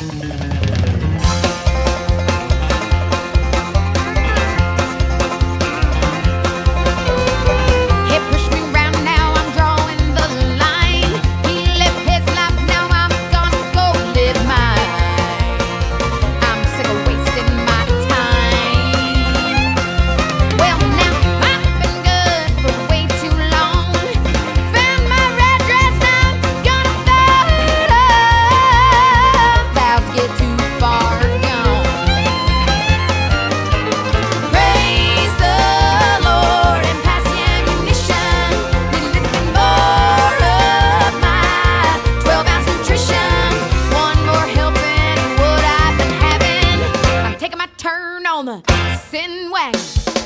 On the sin wagon.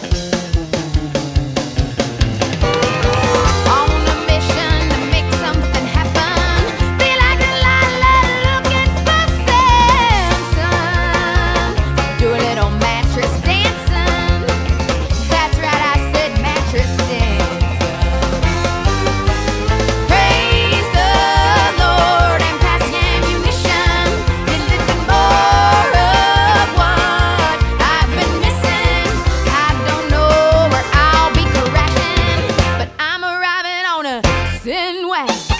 On a mission to make something happen. Feel like a Lila looking for Samson. Do a little mattress dancing. That's right, I said mattress dancing. Praise the Lord and pass the ammunition. You're looking more of what I've been missing. I don't know where I'll be crashing, but I'm arriving on a sin wagon.